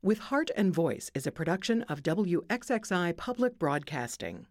With Heart and Voice is a production of WXXI Public Broadcasting.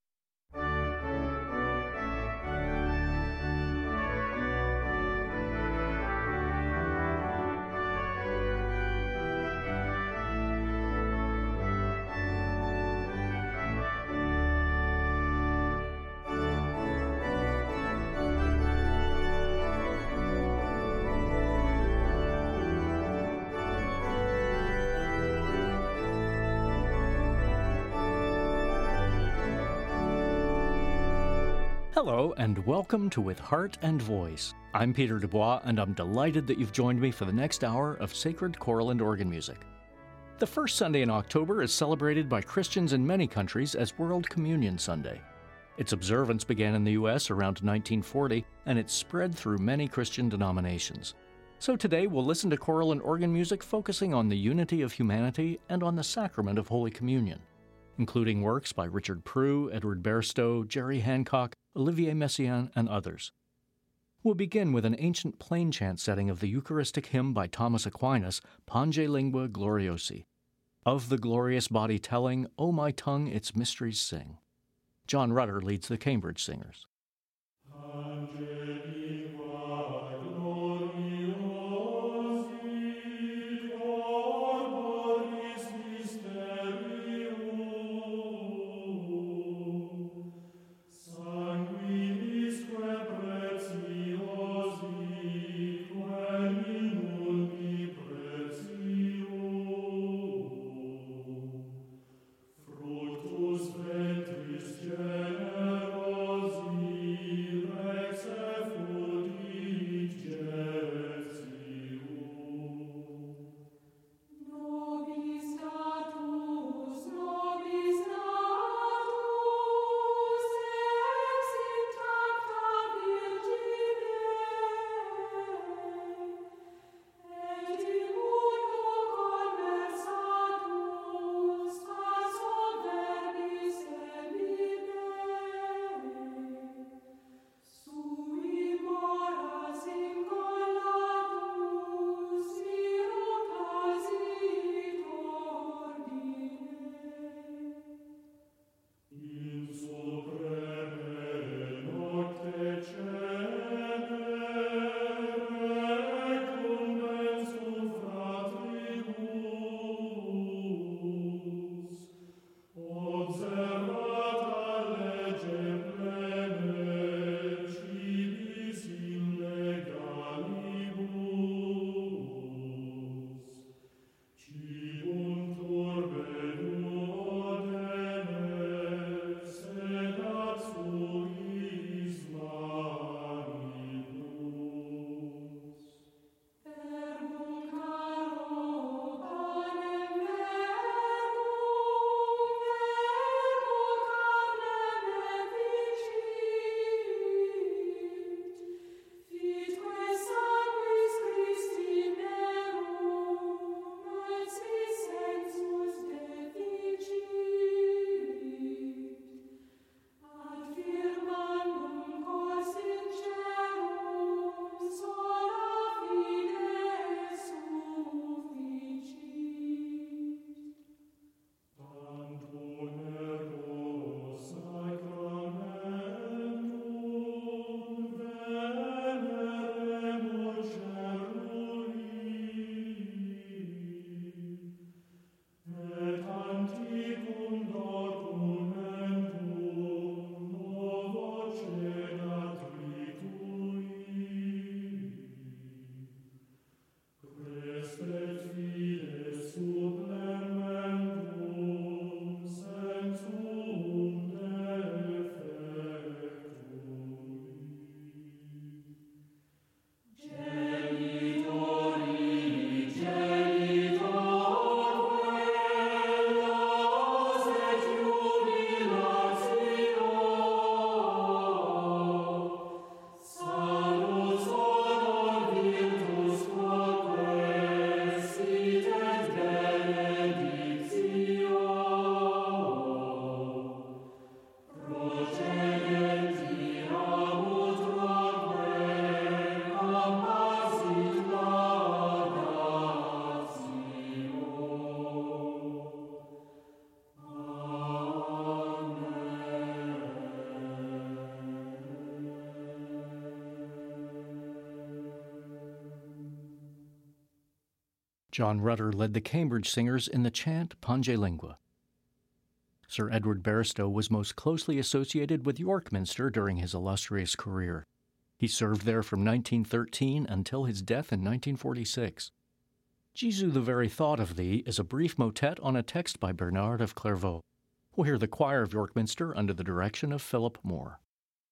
Hello, and welcome to With Heart and Voice. I'm Peter Dubois, and I'm delighted that you've joined me for the next hour of sacred choral and organ music. The first Sunday in October is celebrated by Christians in many countries as World Communion Sunday. Its observance began in the U.S. around 1940, and it spread through many Christian denominations. So today we'll listen to choral and organ music focusing on the unity of humanity and on the sacrament of Holy Communion, including works by Richard Proulx, Edward Bairstow, Jerry Hancock, Olivier Messiaen, and others. We'll begin with an ancient plain chant setting of the Eucharistic hymn by Thomas Aquinas, Pange Lingua Gloriosi. Of the glorious body telling, O my tongue its mysteries sing. John Rutter leads the Cambridge Singers. Fructus ventris generosi John Rutter led the Cambridge Singers in the chant Pange Lingua. Sir Edward Barstow was most closely associated with York Minster during his illustrious career. He served there from 1913 until his death in 1946. Jesu, the Very Thought of Thee is a brief motet on a text by Bernard of Clairvaux. We'll hear the choir of York Minster under the direction of Philip Moore.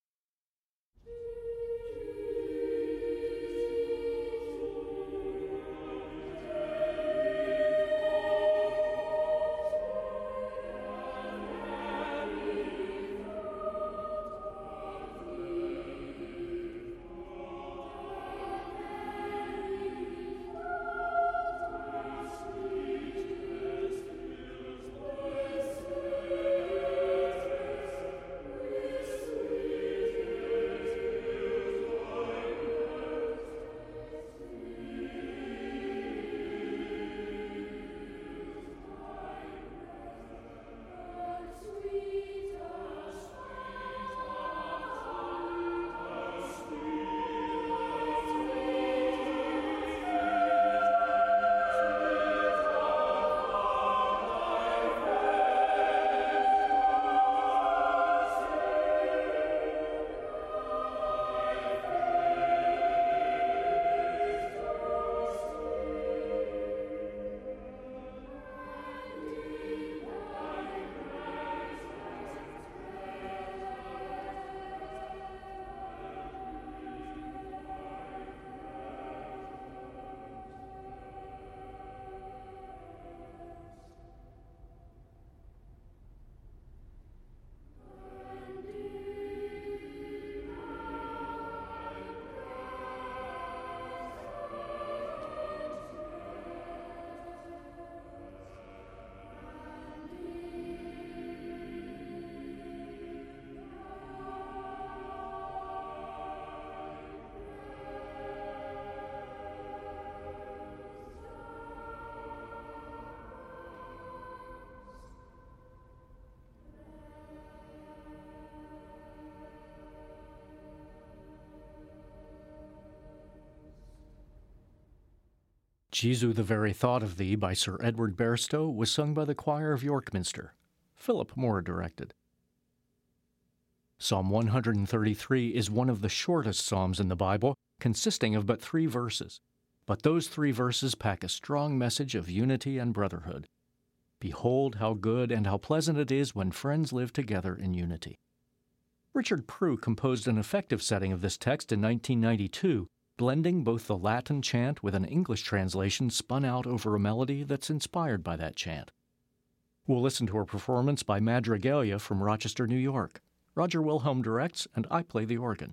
Jesu, the Very Thought of Thee by Sir Edward Barstow was sung by the choir of York Minster. Philip Moore directed. Psalm 133 is one of the shortest psalms in the Bible, consisting of but 3 verses. But those 3 verses pack a strong message of unity and brotherhood. Behold how good and how pleasant it is when friends live together in unity. Richard Prue composed an effective setting of this text in 1992, blending both the Latin chant with an English translation spun out over a melody that's inspired by that chant. We'll listen to a performance by Madrigalia from Rochester, New York. Roger Wilhelm directs, and I play the organ.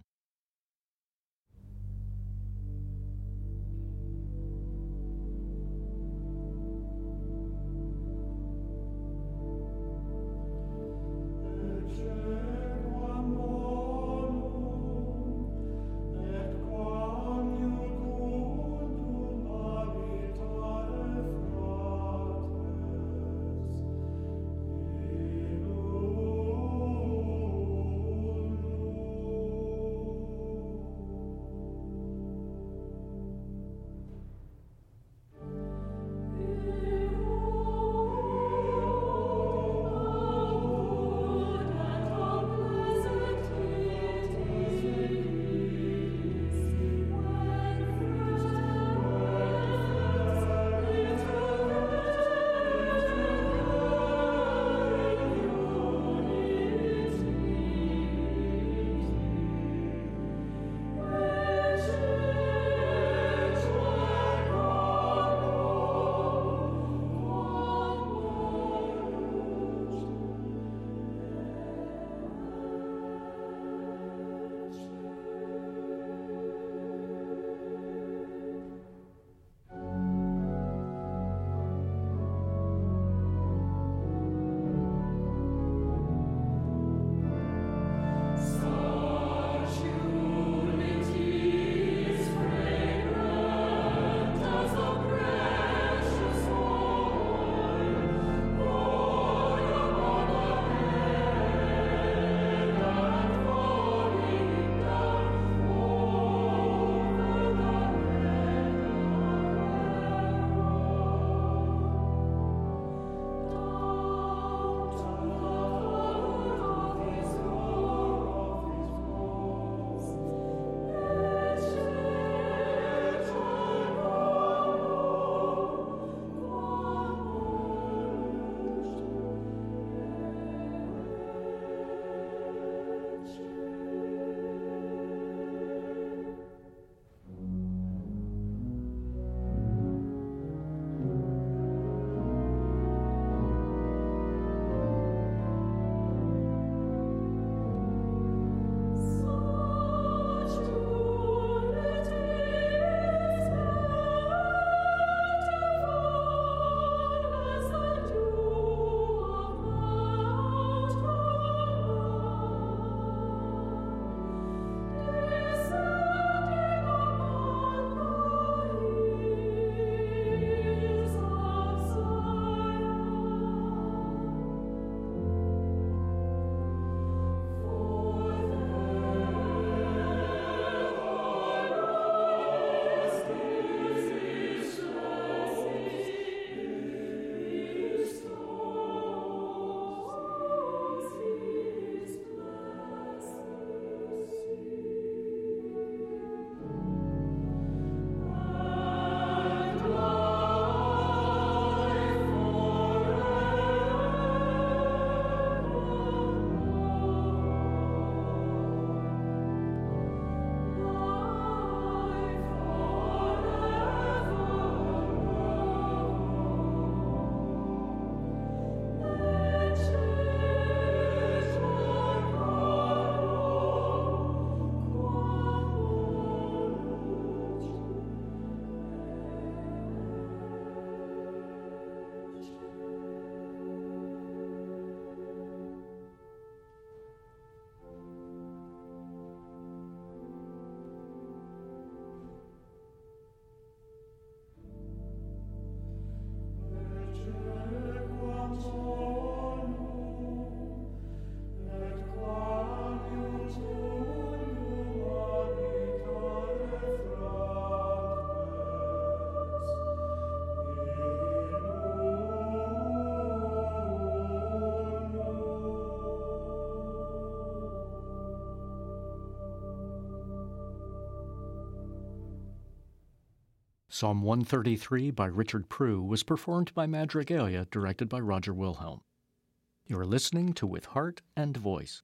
Psalm 133 by Richard Prue was performed by Madrigalia, directed by Roger Wilhelm. You are listening to With Heart and Voice.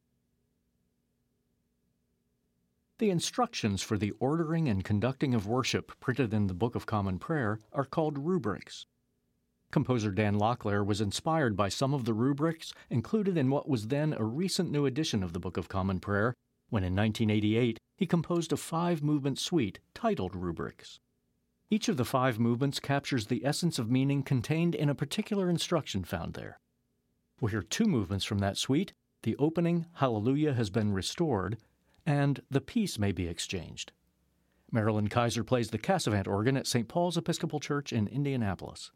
The instructions for the ordering and conducting of worship printed in the Book of Common Prayer are called rubrics. Composer Dan Locklear was inspired by some of the rubrics included in what was then a recent new edition of the Book of Common Prayer, when in 1988 he composed a 5-movement suite titled Rubrics. Each of the 5 movements captures the essence of meaning contained in a particular instruction found there. We'll hear 2 movements from that suite, the opening Hallelujah has been restored, and the peace may be exchanged. Marilyn Kaiser plays the Cassavant organ at St. Paul's Episcopal Church in Indianapolis.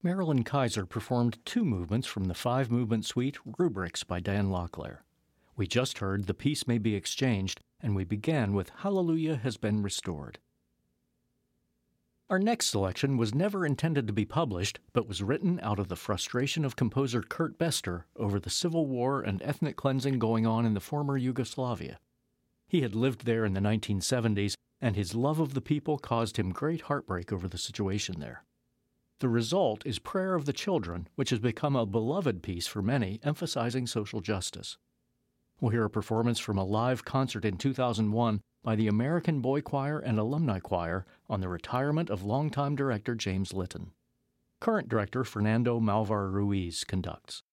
Marilyn Kaiser performed two movements from the five-movement suite Rubrics by Dan Locklear. We just heard The Peace May Be Exchanged, and we began with Hallelujah Has Been Restored. Our next selection was never intended to be published, but was written out of the frustration of composer Kurt Bester over the civil war and ethnic cleansing going on in the former Yugoslavia. He had lived there in the 1970s, and his love of the people caused him great heartbreak over the situation there. The result is Prayer of the Children, which has become a beloved piece for many, emphasizing social justice. We'll hear a performance from a live concert in 2001 by the American Boy Choir and Alumni Choir on the retirement of longtime director James Litton. Current director Fernando Malvar Ruiz conducts.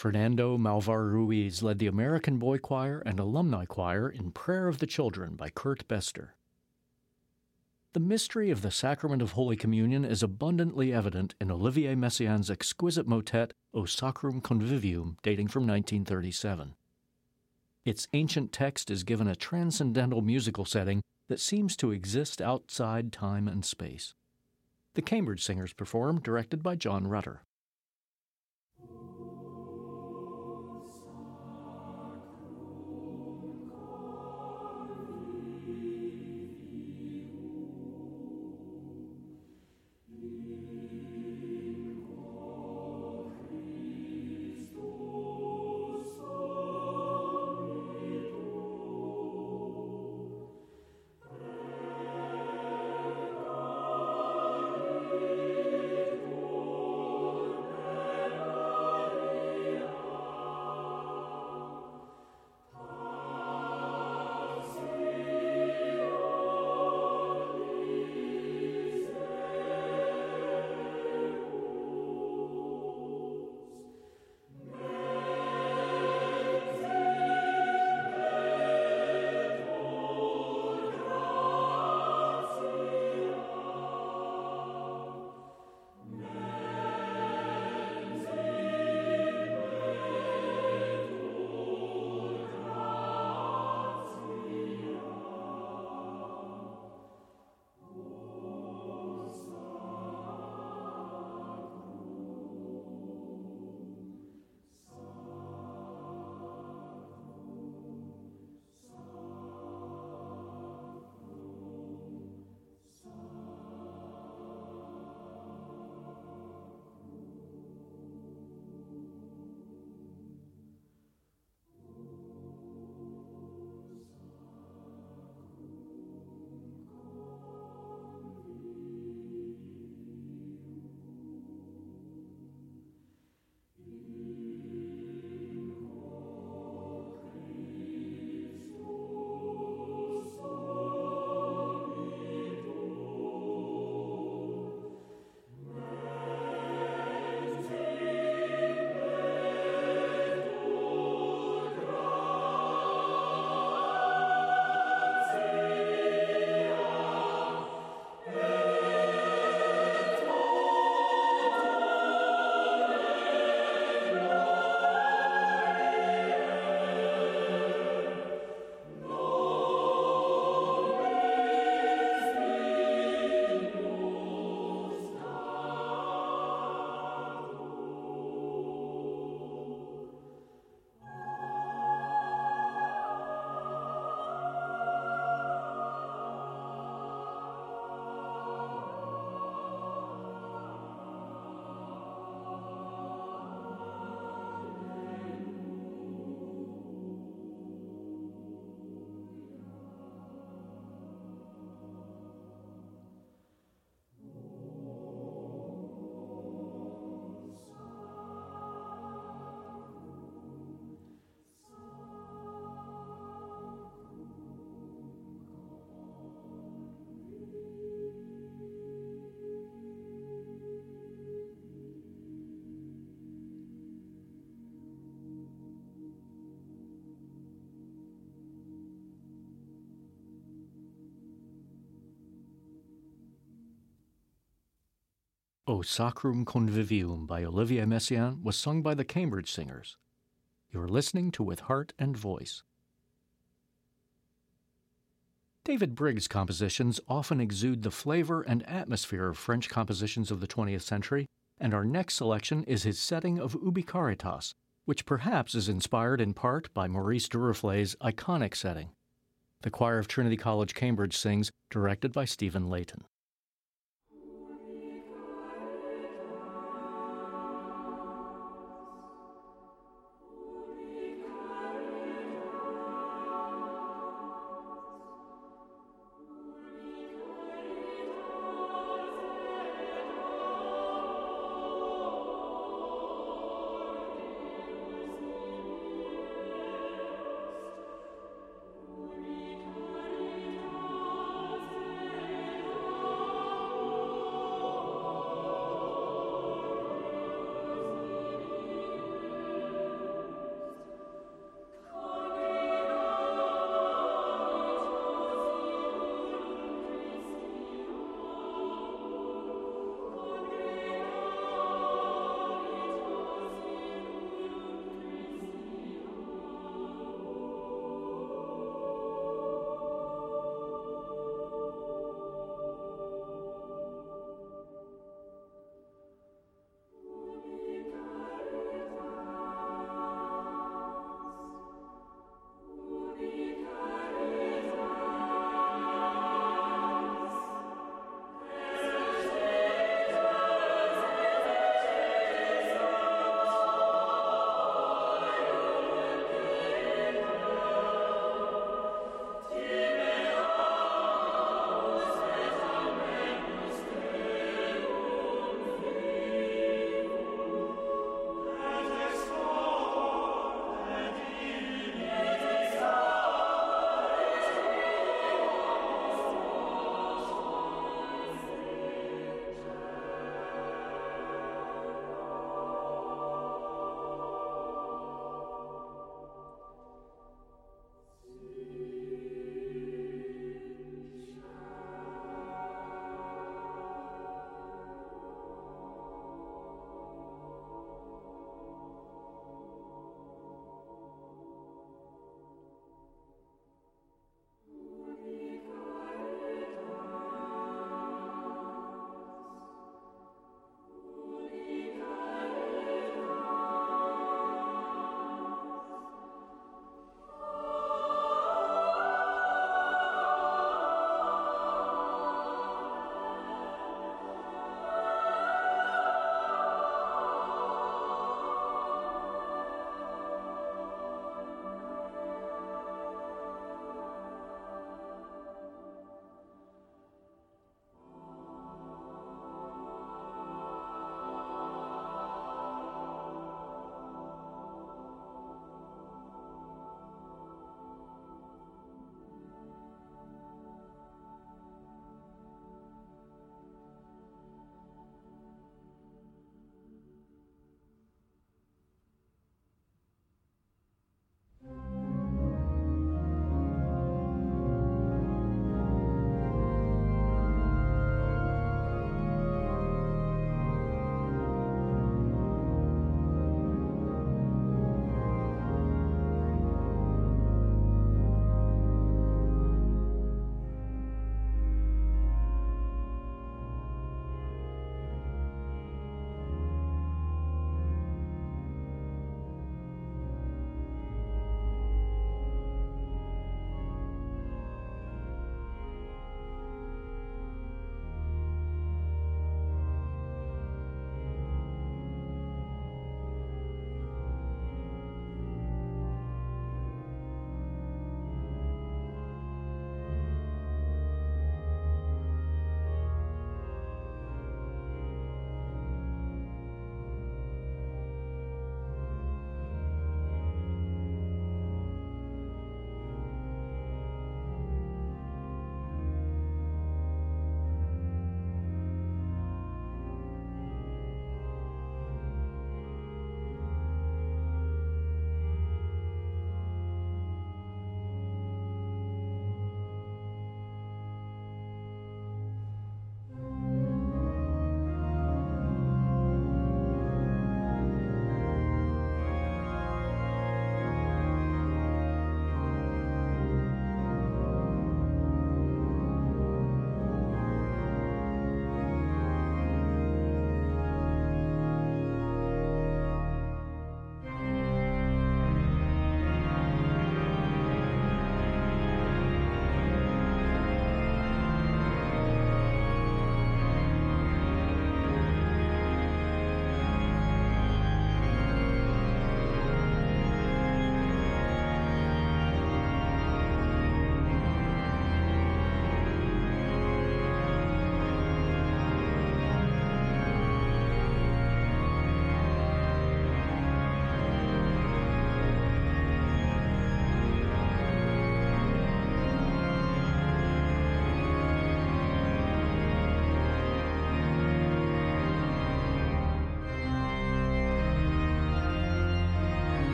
Fernando Malvar Ruiz led the American Boy Choir and Alumni Choir in Prayer of the Children by Kurt Bester. The mystery of the Sacrament of Holy Communion is abundantly evident in Olivier Messiaen's exquisite motet O Sacrum Convivium, dating from 1937. Its ancient text is given a transcendental musical setting that seems to exist outside time and space. The Cambridge Singers perform, directed by John Rutter. O Sacrum Convivium by Olivier Messiaen was sung by the Cambridge Singers. You're listening to With Heart and Voice. David Briggs' compositions often exude the flavor and atmosphere of French compositions of the 20th century, and our next selection is his setting of Ubi Caritas, which perhaps is inspired in part by Maurice Duruflé's iconic setting. The choir of Trinity College, Cambridge sings, directed by Stephen Layton.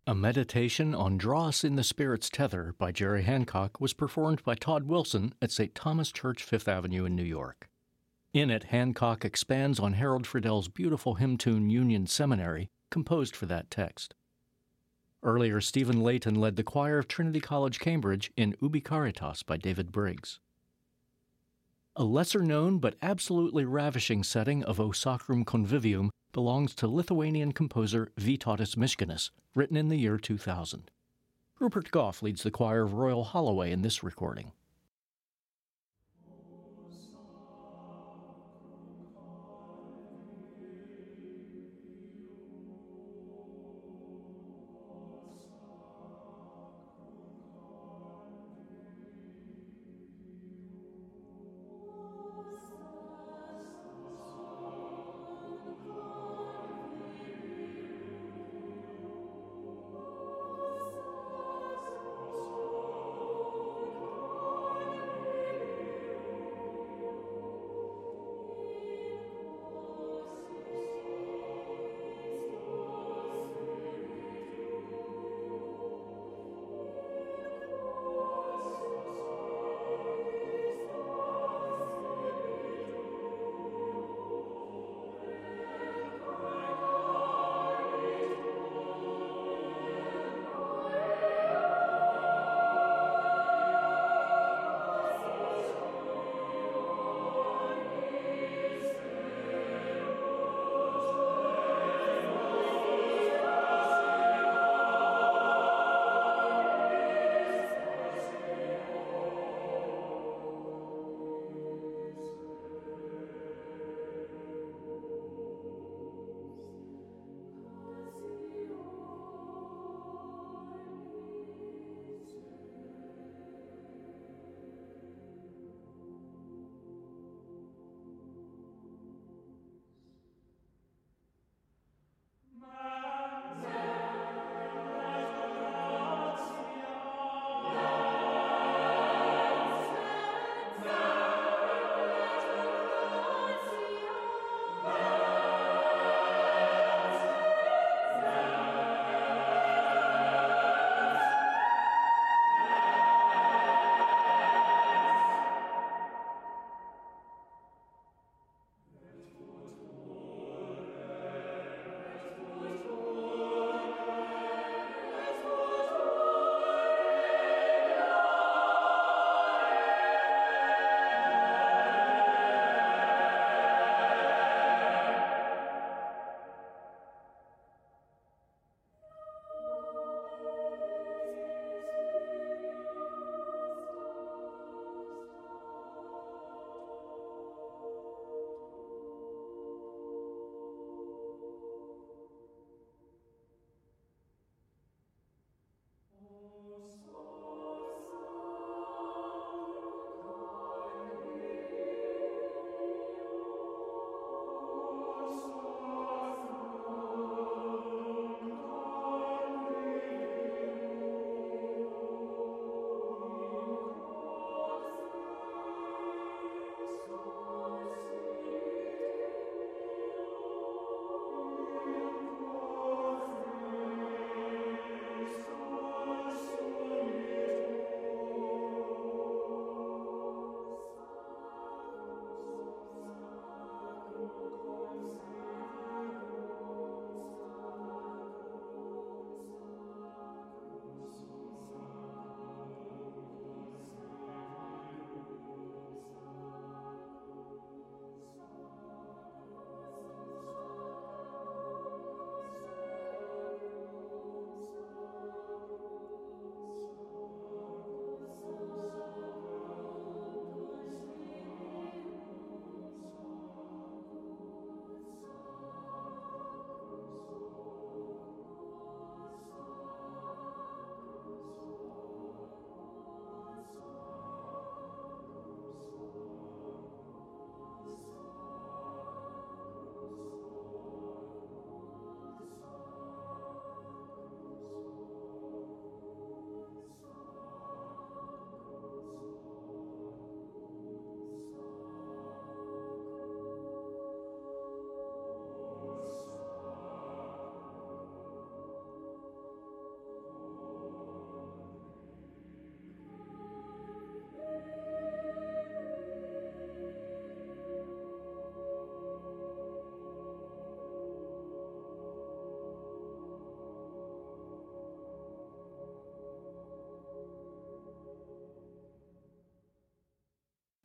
A meditation on Draw Us in the Spirit's Tether by Jerry Hancock was performed by Todd Wilson at St. Thomas Church, Fifth Avenue in New York. In it, Hancock expands on Harold Friedel's beautiful hymn tune Union Seminary, composed for that text. Earlier, Stephen Layton led the choir of Trinity College, Cambridge in Ubi Caritas by David Briggs. A lesser-known but absolutely ravishing setting of O Sacrum Convivium belongs to Lithuanian composer Vytautas Miškinis, written in the year 2000. Rupert Goff leads the choir of Royal Holloway in this recording.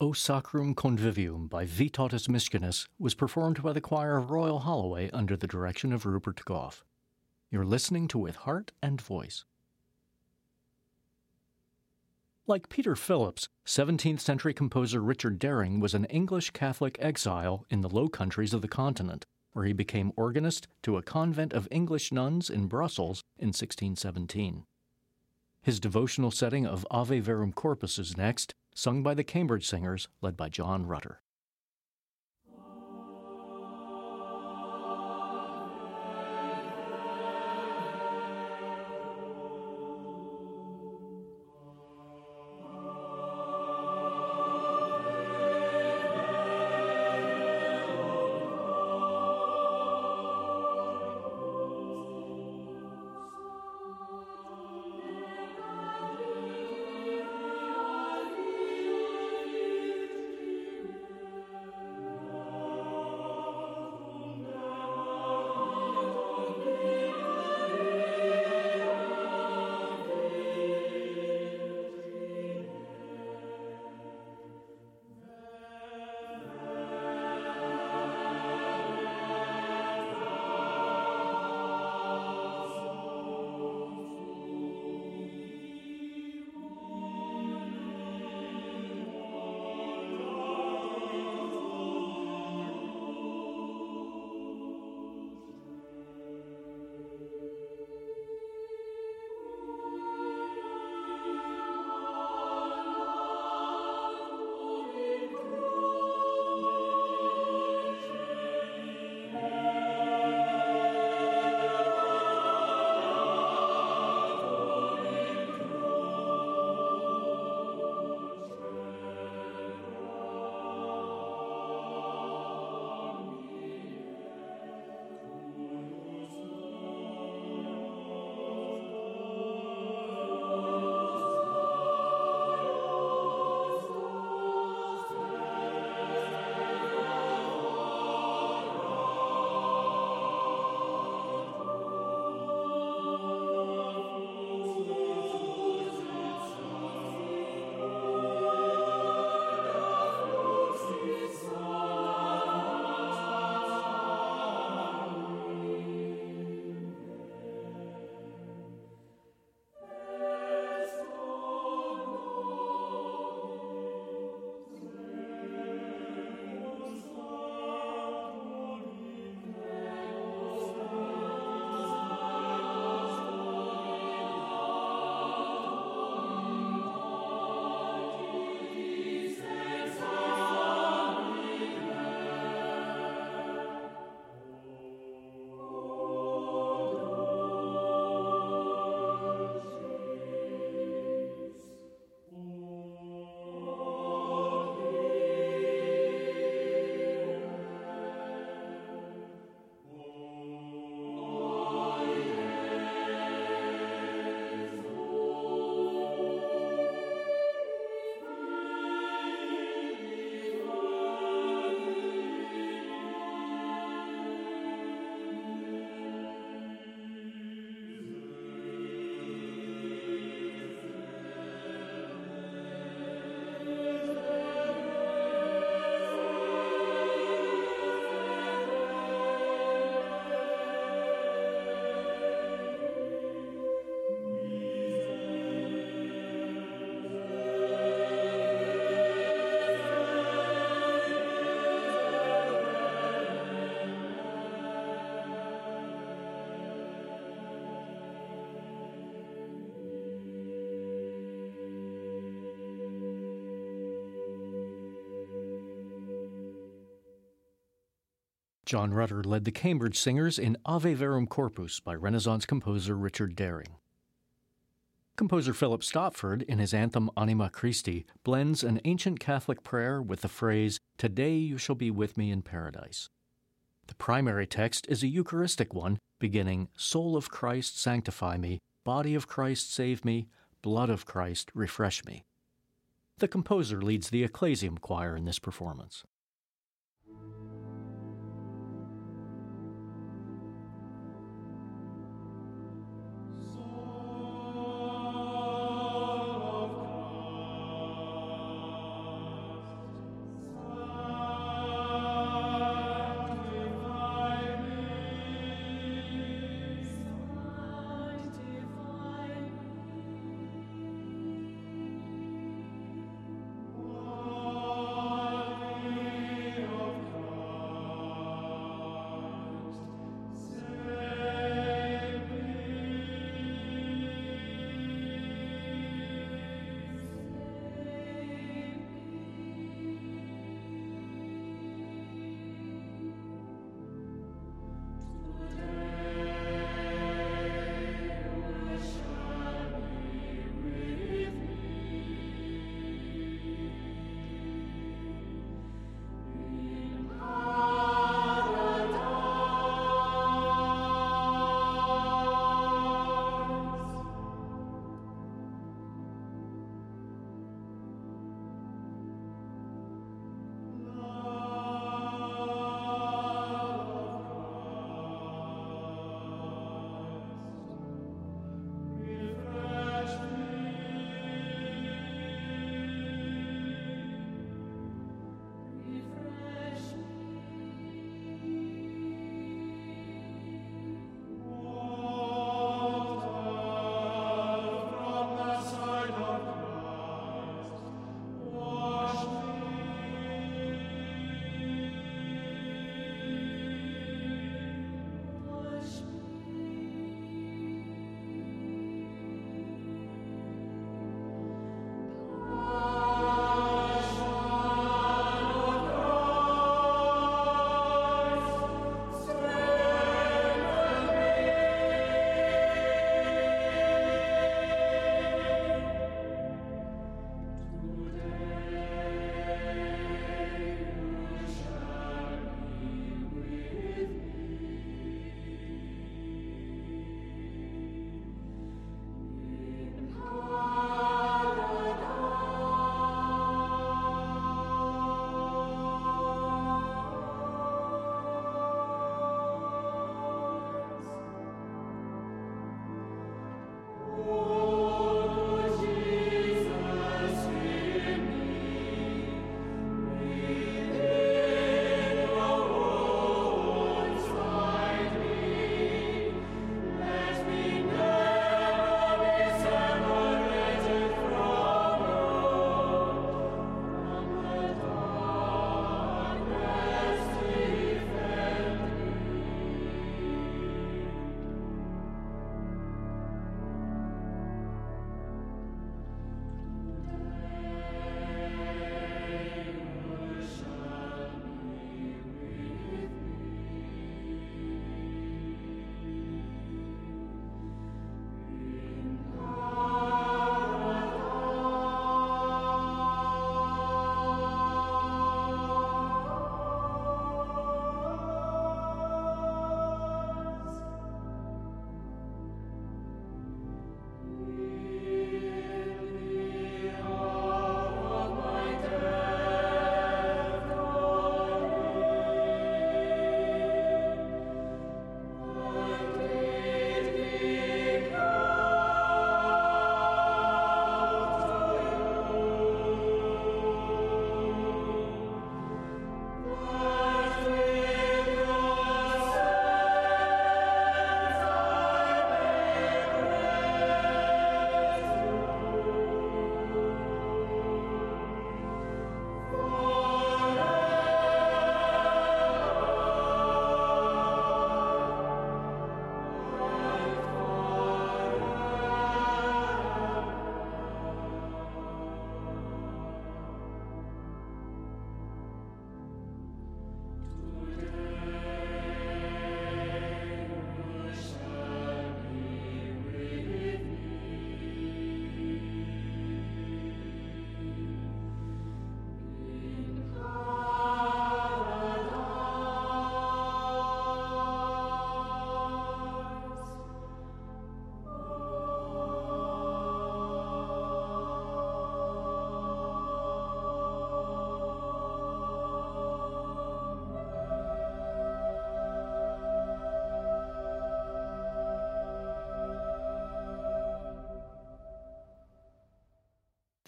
O Sacrum Convivium by Vytautas Miškinis was performed by the choir of Royal Holloway under the direction of Rupert Goff. You're listening to With Heart and Voice. Like Peter Phillips, 17th century composer Richard Darring was an English Catholic exile in the Low Countries of the continent, where he became organist to a convent of English nuns in Brussels in 1617. His devotional setting of Ave Verum Corpus is next, sung by the Cambridge Singers, led by John Rutter. John Rutter led the Cambridge Singers in Ave Verum Corpus by Renaissance composer Richard Darring. Composer Philip Stopford, in his anthem Anima Christi, blends an ancient Catholic prayer with the phrase, "Today you shall be with me in paradise." The primary text is a Eucharistic one, beginning, "Soul of Christ, sanctify me, body of Christ, save me, blood of Christ, refresh me." The composer leads the Ecclesiam choir in this performance.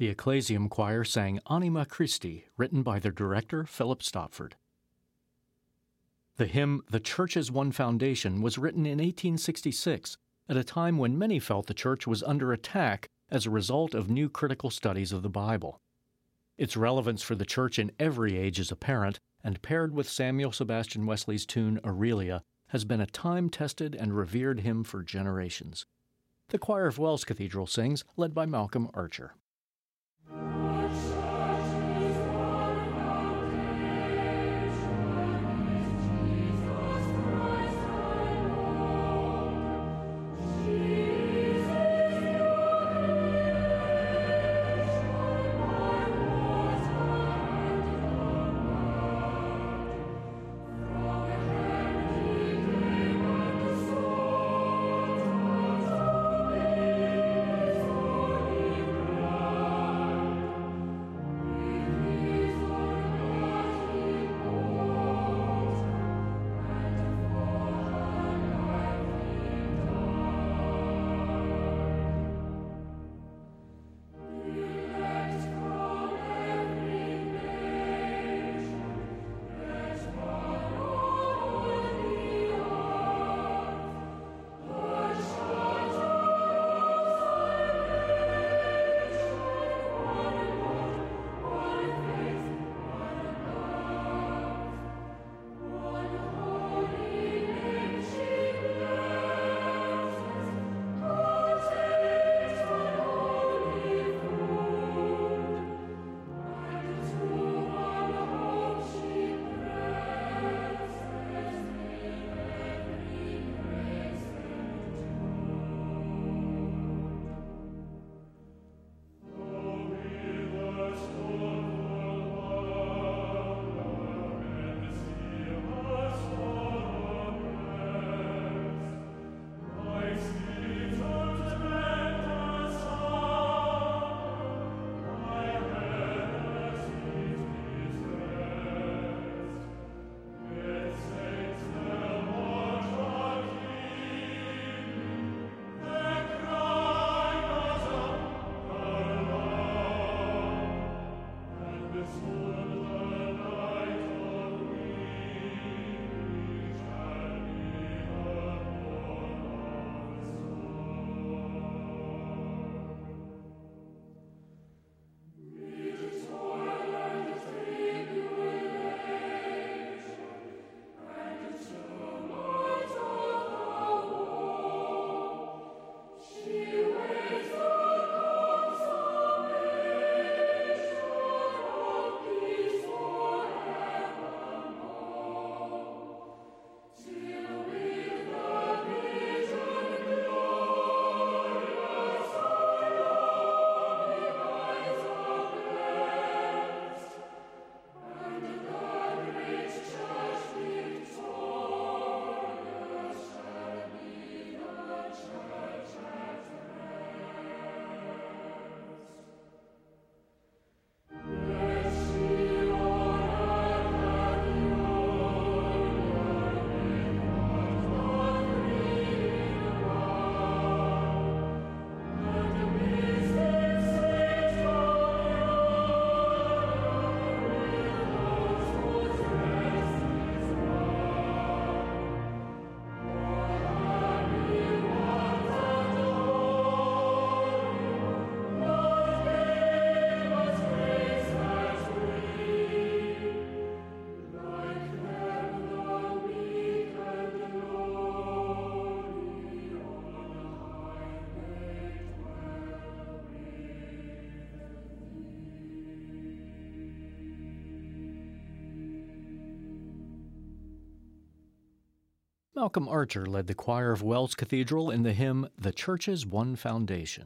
The Ecclesiam Choir sang Anima Christi, written by their director, Philip Stopford. The hymn, The Church's One Foundation, was written in 1866, at a time when many felt the Church was under attack as a result of new critical studies of the Bible. Its relevance for the Church in every age is apparent, and paired with Samuel Sebastian Wesley's tune Aurelia, has been a time-tested and revered hymn for generations. The Choir of Wells Cathedral sings, led by Malcolm Archer. Malcolm Archer led the choir of Wells Cathedral in the hymn, The Church's One Foundation.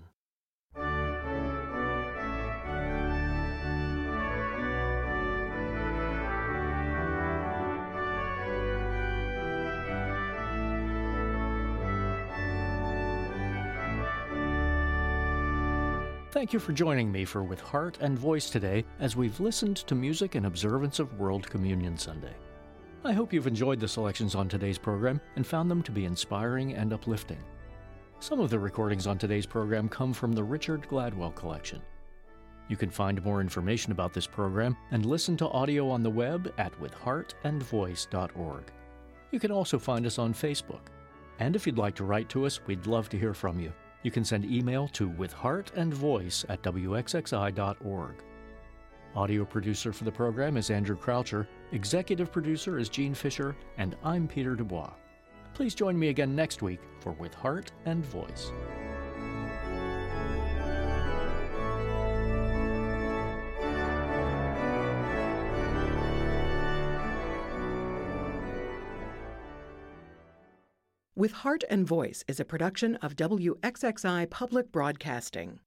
Thank you for joining me for With Heart and Voice today as we've listened to music in observance of World Communion Sunday. I hope you've enjoyed the selections on today's program and found them to be inspiring and uplifting. Some of the recordings on today's program come from the Richard Gladwell Collection. You can find more information about this program and listen to audio on the web at withheartandvoice.org. You can also find us on Facebook. And if you'd like to write to us, we'd love to hear from you. You can send email to withheartandvoice@wxxi.org. Audio producer for the program is Andrew Croucher, executive producer is Gene Fisher, and I'm Peter Dubois. Please join me again next week for With Heart and Voice. With Heart and Voice is a production of WXXI Public Broadcasting.